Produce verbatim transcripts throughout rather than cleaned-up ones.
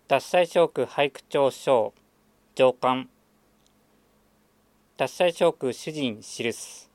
獺祭小句俳句帳章上巻。獺祭小句主人記す。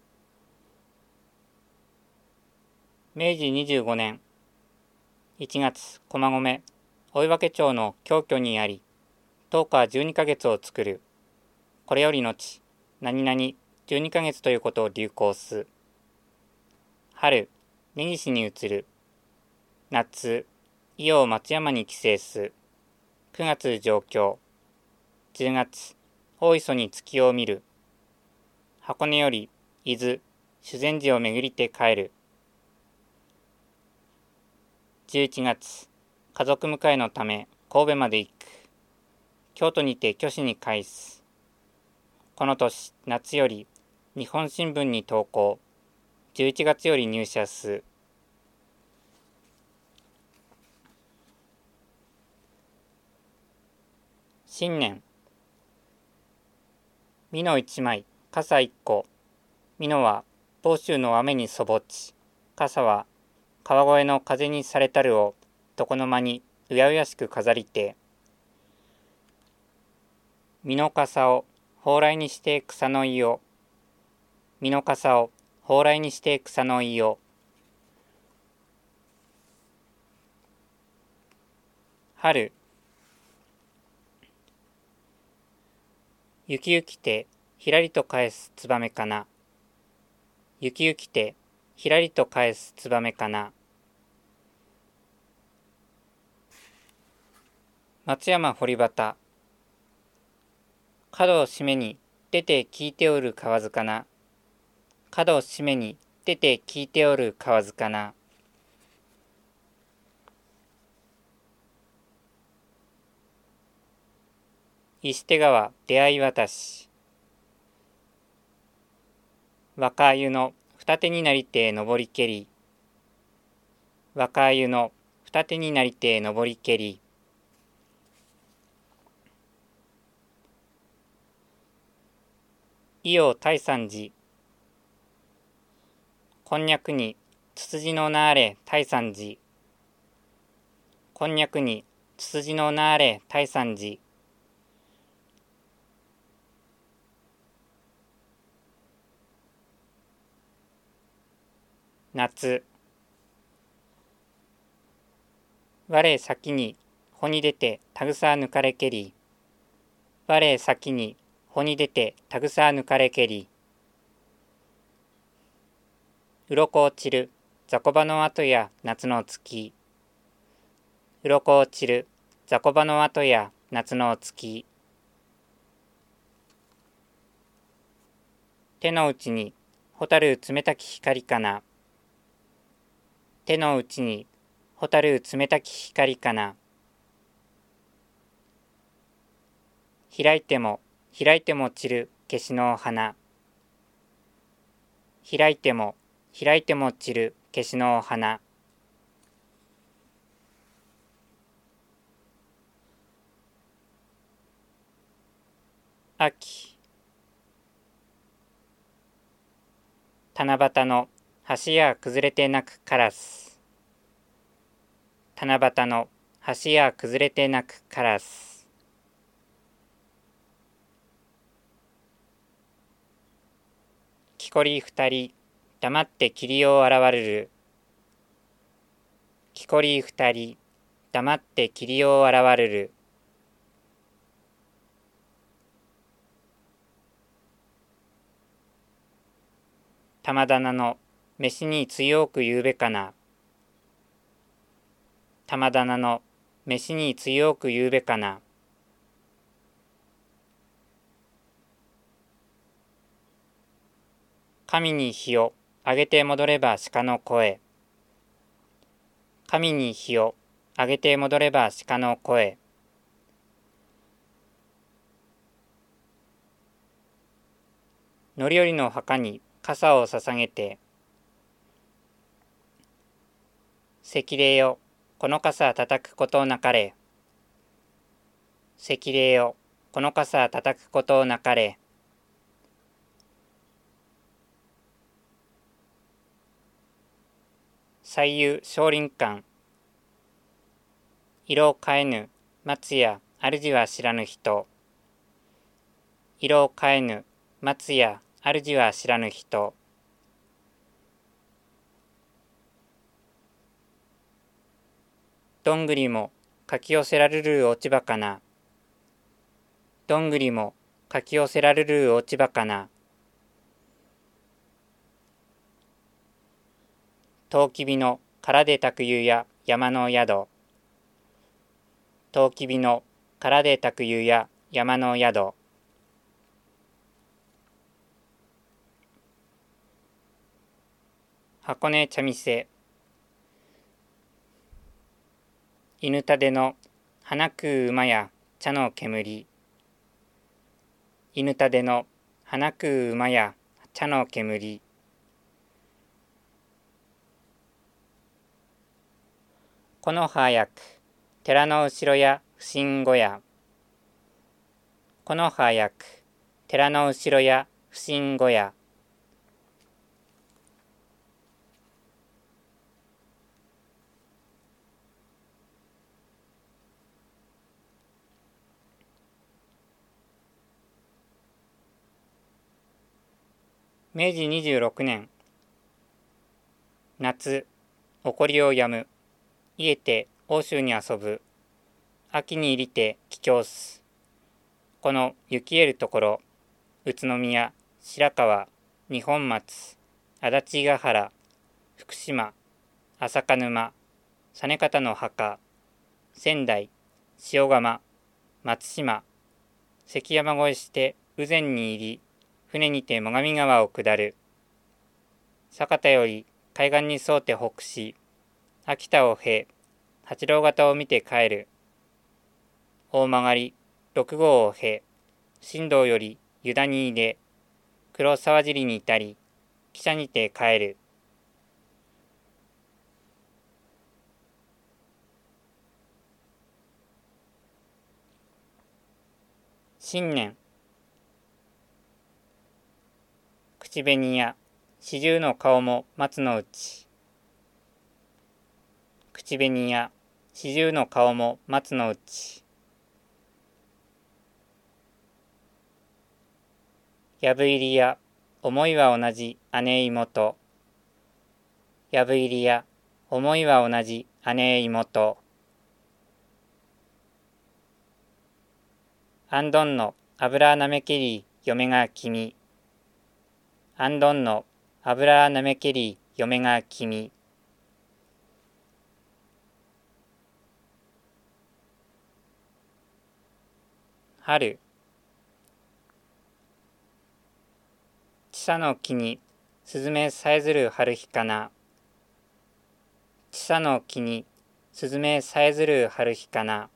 めいじにじゅうごねんいちがつ駒込追分町の京居にあり、とおかじゅうにかげつを作る。これよりのち、何々じゅうにかげつということを流行す。春、根岸に移る。夏、伊予松山に帰省す。くがつ上京。じゅうがつ、大磯に月を見る。箱根より伊豆、修善寺を巡りて帰る。じゅういちがつ、家族迎えのため神戸まで行く。京都にて居士に帰す。この年、夏より日本新聞に投稿。じゅういちがつより入社す。新年。美濃一枚、傘一個。美濃は房州の雨にそぼっち。傘は川越の風にされたるを床の間にうやうやしく飾りて。美濃傘を蓬莱にして草の井を。美濃傘を蓬莱にして草の井を。春。雪雪てひらりと返すつばめかな。雪雪てひらりと返すつばめかな。松山堀端。角を締めに出て聞いておる河津かな。角を締めに出て聞いておる河津かな。石手川出会い渡し。若鮎の二手になりて登りけり。若鮎の二手になりて登りけり。伊予大山寺。こんにゃくにつつじのなあれ大山寺。こんにゃくにつつじのなあれ大山寺。夏。我先に穂に出てたぐさ抜かれけり。我先に穂に出てたぐさ抜かれけり。鱗落ちる雑魚場の跡や夏の月。鱗落ちる雑魚場の跡や夏の月。手の内に蛍冷たき光かな。手の内に蛍冷たき光かな。開いても開いても散る消しの花。開いても開いても散る消しの花。秋。七夕の橋や崩れて泣くカラス。七夕の橋や崩れて泣くカラス。木こり二人黙って霧を現れる。木こり二人黙って霧を現れる。玉棚の飯に強く言うべかな。玉棚の飯に強く言うべかな。神に火をあげて戻れば鹿の声。神に火をあげて戻れば鹿の声。乗り降りの墓に傘を捧げて。赤霊よ、この傘叩くことなかれ。赤霊よ、この傘叩くことなかれ。西遊少林館。色変えぬ松屋主は知らぬ人。色を変えぬ松屋主は知らぬ人。どんぐりもかき寄せられる落ち葉かな。どんぐりもかき寄せられる落ち葉かな。とうきびの殻で炊く湯や山の宿。とうきびの殻で炊く湯や山の宿。箱根茶店。犬たでの花食う馬や茶の煙。犬たでの花食う馬や茶の煙。木の葉焼く寺の後ろや不審小屋。木の葉焼く寺の後ろや不審小屋。めいじにじゅうろくねん夏、起こりをやむ。家て欧州に遊ぶ。秋に入りて帰郷す。この雪えるところ、宇都宮、白川、二本松、足立ヶ原、福島、朝香沼、実方の墓、仙台、塩釜、松島、関山越えして羽前に入り、船にて最上川を下る。酒田より海岸に沿うて北し、秋田を経、八郎潟を見て帰る。大曲り、六号を経、新道より湯田に入れ、黒沢尻に至り、汽車にて帰る。新年。口紅や四十の顔も松の内。口紅や四十の顔も松の内。やぶ入りや思いは同じ姉妹。やぶ入りや思いは同じ姉妹。あんどんの油なめけり嫁が君。あんどんの油なめけり嫁が君。春。千佐の木にすずめさえずる春日かな。千佐の木にすずめさえずる春日かな。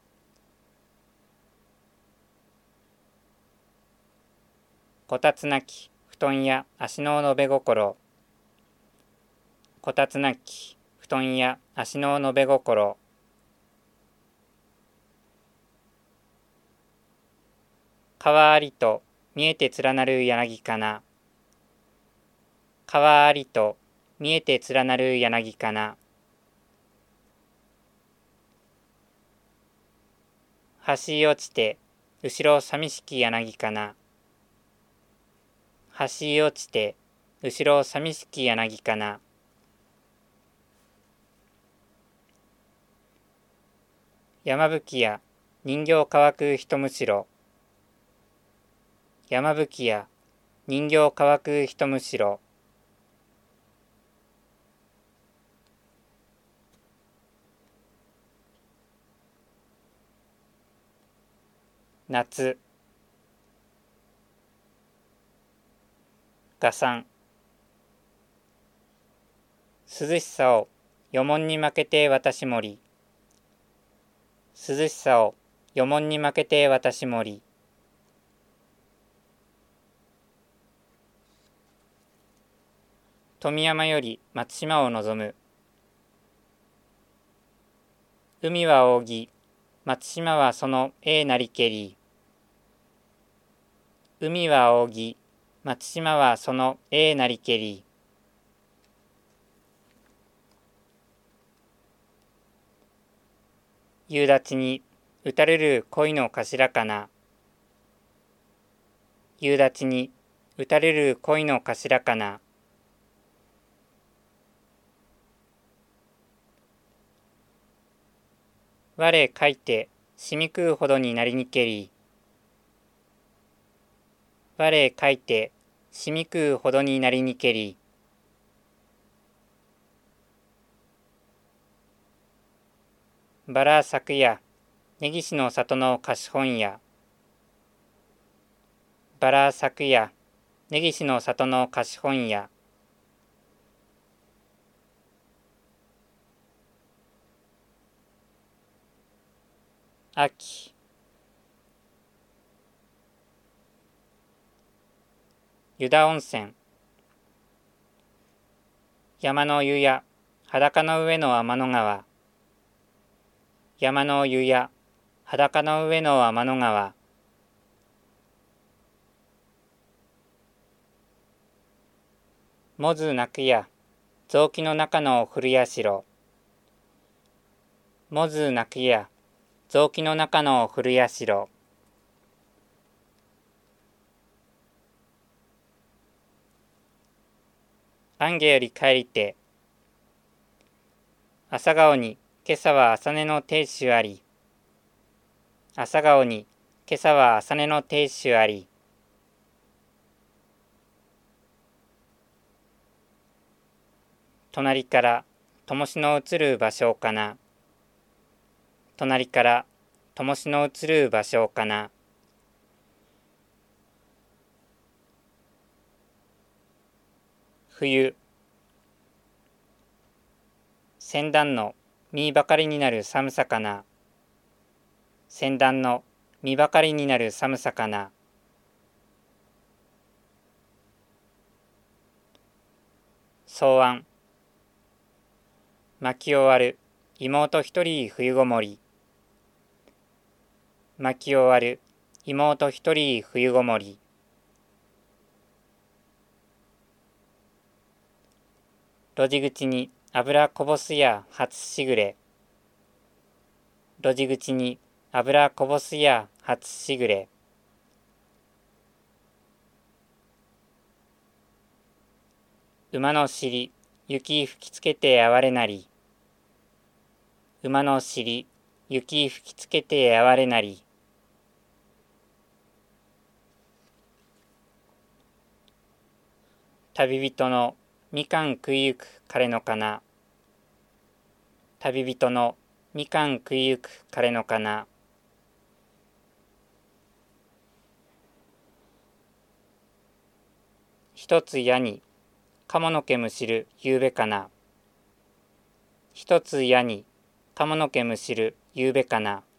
こたつなき布団や足の延べ心。こたつなき布団や足の延べ心。川ありと見えて連なる柳かな。川ありと見えて連なる柳かな。橋落ちて後ろ寂しき柳かな。橋落ちて後ろ寂しき柳かな。山吹や人形乾く人むしろ。山吹や人形乾く人むしろ。夏。画賛。涼しさをよもんに負けて私もり。涼しさをよもんに負けて私もり。富山より松島を望む。海は扇、松島はそのええなりけり。海は扇、松島はそのええなりけり。夕立に打たれる恋の頭かな。夕立に打たれる恋の頭かな。我書いてしみ食うほどになりにけり。我書いてしみ食うほどになりにけり。バラ咲夜、根岸の里の貸本屋。バラ咲夜、根岸の里の貸本屋。秋。湯田温泉。山の湯や裸の上の天の川。山の湯や裸の上の天の川。もず泣くや雑木の中の古社。もず泣くや雑木の中の古社。安下より帰りて。朝顔に今朝は朝寝の亭主あり。朝顔に今朝は朝寝の亭主あり。隣から灯しの映る場所かな。隣から灯しの映る場所かな。冬。船団の身ばかりになる寒さかな。船団の身ばかりになる寒さかな。草案。巻き終わる妹一人冬ごもり。巻き終わる妹一人冬ごもり。路地口に油こぼすや初しぐれ。路地口に油こぼすや初しぐれ。馬の尻、雪吹きつけて哀れなり。馬の尻、雪吹きつけて哀れなり。旅人のみかん食いゆく彼のかな。旅人のみかん食いゆく彼のかな。一つ矢に鴨の毛むしる夕べかな。一つ矢に鴨の毛むしる夕べかな。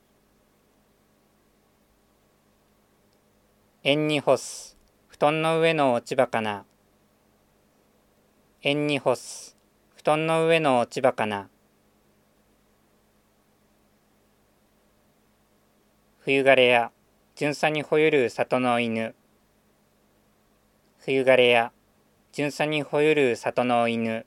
縁に干す布団の上の落ち葉かな。縁に干す布団の上の落ち葉かな。冬枯れや巡査にほゆる里の犬。冬枯れや巡査にほゆる里の犬。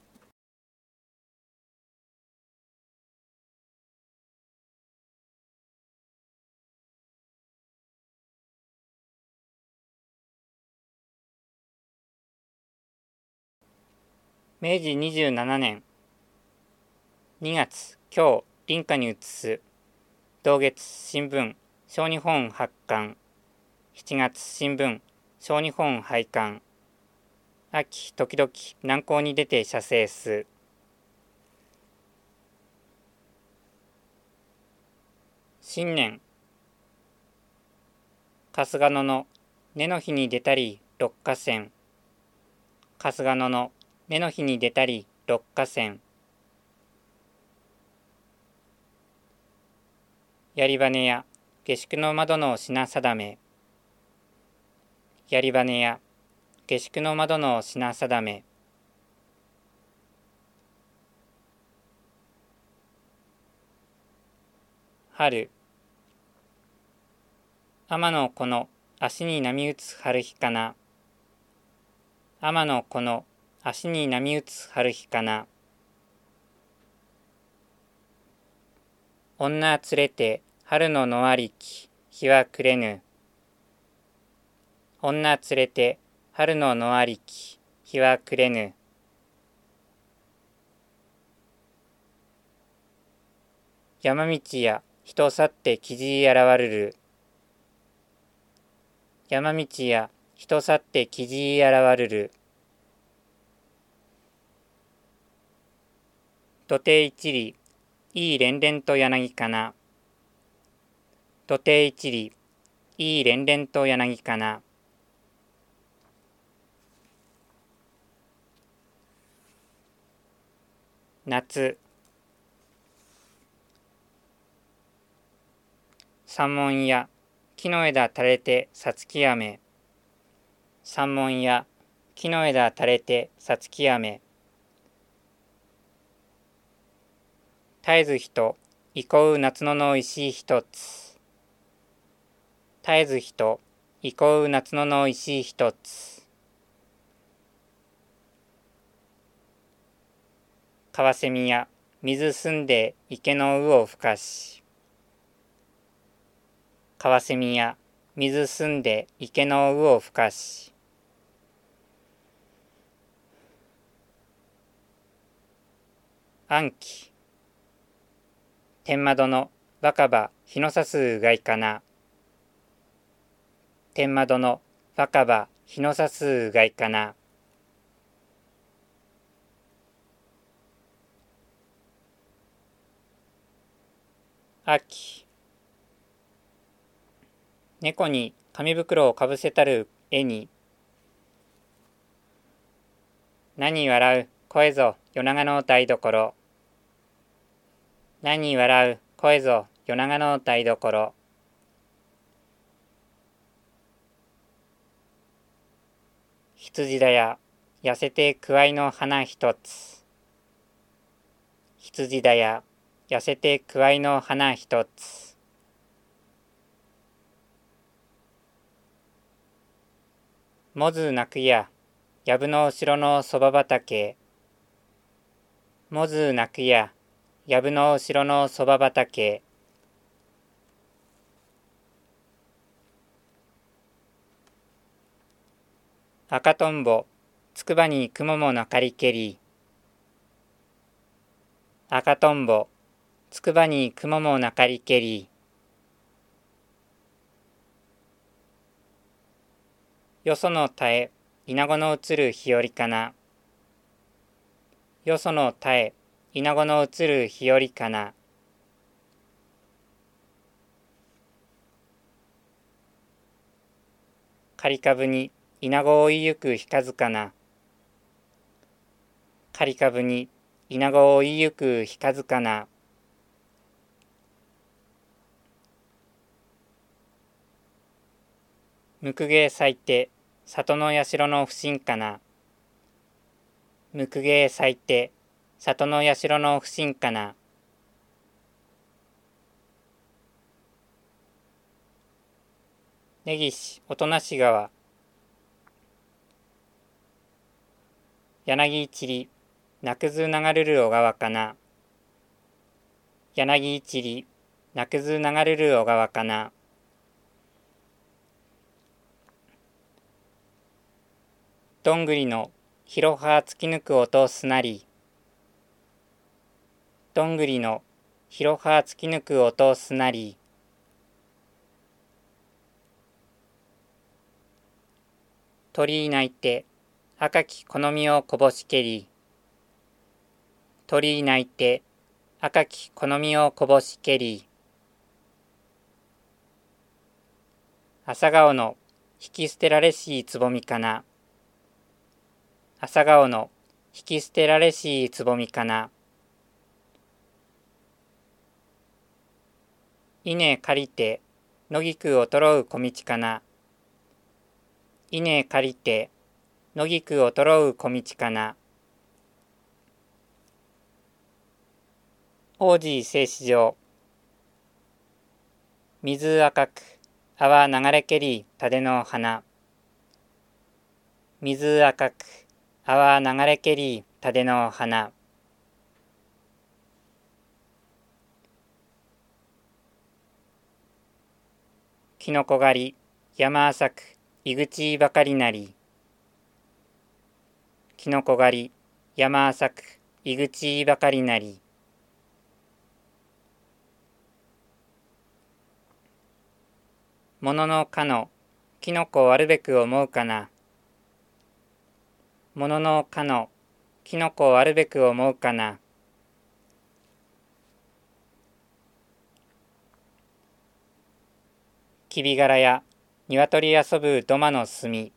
めいじにじゅうななねんにがつ今日臨夏に移す同月新聞小日本発刊。しちがつ新聞小日本廃刊。秋時々南港に出て写生す。新年。春日野の根の日に出たり六花線。春日野の根の日に出たり六花線。やりばねや下宿の窓の品定め。やりばねや下宿の窓の品定め。春。天の子の足に波打つ春日かな。天の子の足に波打つ春日かな。女連れて春の野ありき日は暮れぬ。女連れて春の野ありき日は暮れぬ。山道や人去って木地現るる。山道や人去って木地現るる。土手一里、いい連々と柳かな。土手一里、いい連々と柳かな。夏。三門や木の枝垂れてさつき雨。三門や木の枝垂れてさつき雨。絶えず人、憩う夏野の石一つ。絶えず人、憩う夏野の石一つ。カワセミや水澄んで池の魚をふかし。カワセミや水澄んで池の魚をふかし。暗記。天窓の若葉日の差すうがいかな。天窓の若葉日の差すうがいかな。秋。猫に紙袋をかぶせたる絵に。何笑う声ぞ夜長の台所。何笑う声ぞ夜長の台所。羊だや痩せてくわいの花一つ。羊だや痩せてくわいの花一つ。もず鳴くややぶの後ろのそば畑。もず鳴くややぶの後ろのそば畑。赤とんぼつくばに雲もなかりけり。赤とんぼつくばに雲もなかりけり。よその田へ稲子の映る日和かな。よその田へ稲子の映る日和かな。刈り株に稲子を追いゆく日数かな。刈り株に稲子を追いゆく日数かな。むくげ咲いて里の社の不審かな。むくげ咲いて里の社の不審かな。根岸おとなし川。柳一里なくず流るる小川かな。柳一里なくず流るる小川かな。どんぐりのひろは突き抜く音すなり。どんぐりのひろは突き抜く音すなり。鳥居鳴いて赤き好みをこぼしけり。鳥居鳴いて赤き好みをこぼしけり。朝顔の引き捨てられしいつぼみかな。朝顔の引き捨てられしいつぼみかな。稲借りて野菊をとろう小道かな。稲借りて野菊をとろう小道かな。王子製糸場。水赤く泡流れけり蓼の花。水赤く泡流れけり蓼の花。 きのこ狩り山浅く井口ばかりなり。きのこ狩り山浅く井口ばかりなり。もののかのきのこあるべく思うかな。もののかのきのこあるべく思うかな。きびがらやにわとり遊ぶ土間の隅。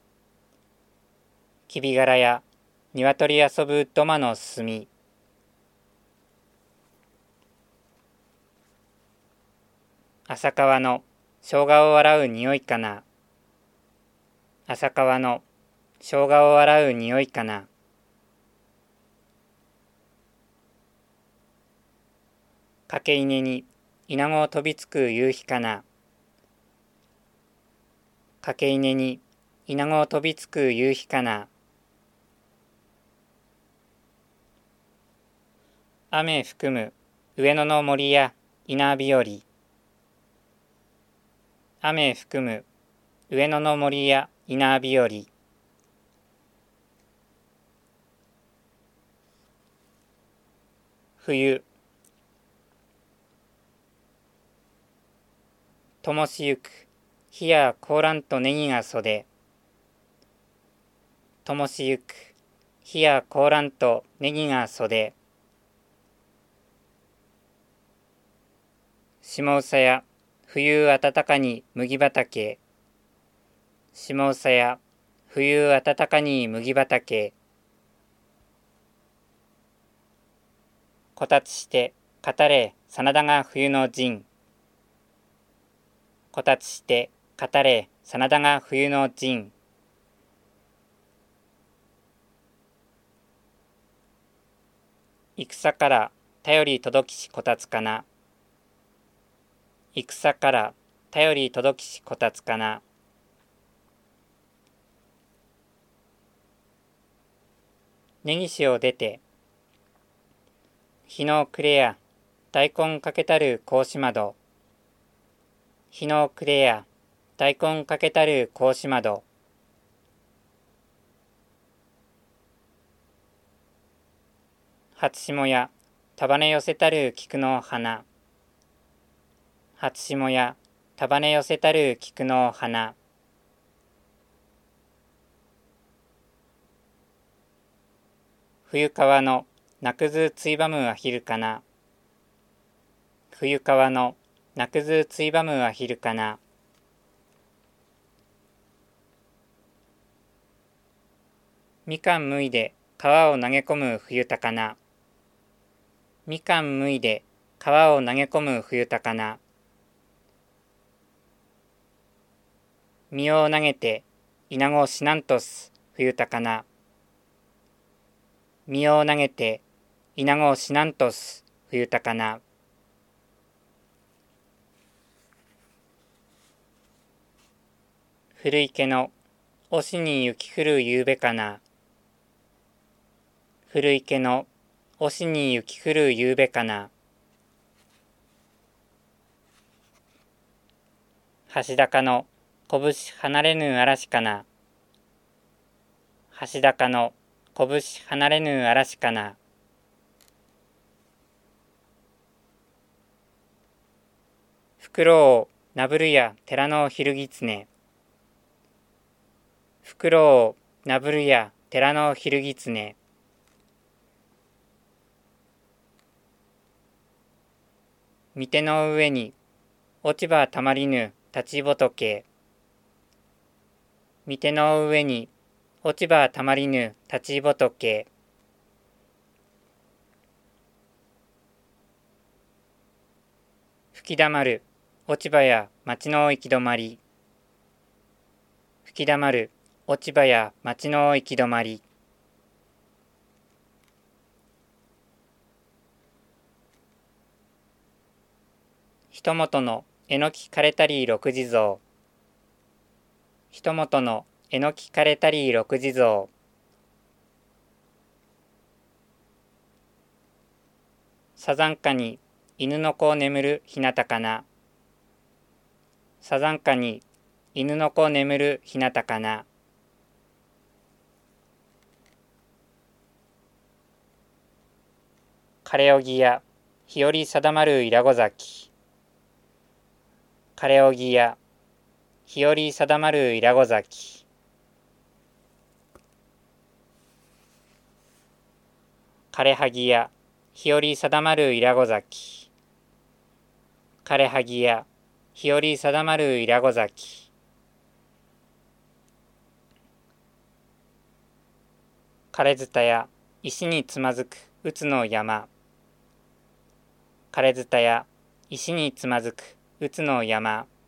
きびがらやにわとり遊ぶ土間の隅。浅川の生姜を洗う匂いかな。浅川の生姜を洗う匂いかな。かけ稲に稲子を飛びつく夕日かな。かけ稲に稲子を飛びつく夕日かな。雨含む上野の森や稲日和。雨含む上野の森や稲日和。冬。灯しゆく火や香蘭とネギが袖。灯しゆく火や香蘭とネギが袖。下総や冬暖かに麦畑。下総や冬暖かに麦畑。こたつして語れ真田が冬の陣。こたつして語れ真田が冬の陣。戦から頼り届きしこたつかな。戦から頼り届きしこたつかな。根岸を出て日の暮れや大根かけたる格子窓。日の暮れや大根かけたる格子窓。初霜や束ね寄せたる菊の花。初霜や束ね寄せたる菊の花。冬川の鳴くずついばむアヒルかな。冬川の鳴くずついばむアヒルかな。みかんむいで皮を投げ込む冬高菜。みかんむいで皮を投げ込む冬高菜。実を投げて稲子しなんとす冬高菜。実を投げて稲子しなんとす冬高菜。古池の押しに雪降る夕べかな。古池の押しに雪降る夕べかな。橋高の拳離れぬ嵐かな。橋高の拳離れぬ嵐かな。フクロウをなぶるや寺の昼狐。フクロウをなぶるや寺の昼狐。御手の上に落ち葉たまりぬ立ち仏。御手の上に落ち葉たまりぬ立ち仏。吹きだまる落ち葉や町の行き止まり。吹きだまる落ち葉や町の行き止まり。ひともとのえのき枯れたり六地蔵。ひともとのえのき枯れたり六地蔵。さざんかに犬の子を眠るひなたかな。 サザンカに犬の子眠るひなたかな。枯れおぎや日和定まるいらご崎。枯れおぎや日和定まるいらご崎。枯れはぎや日和定まるいらご崎。枯れはぎや日和定まるいらご崎。枯れづたや石につまずくうつの山。枯れづたや石につまずくうつの山。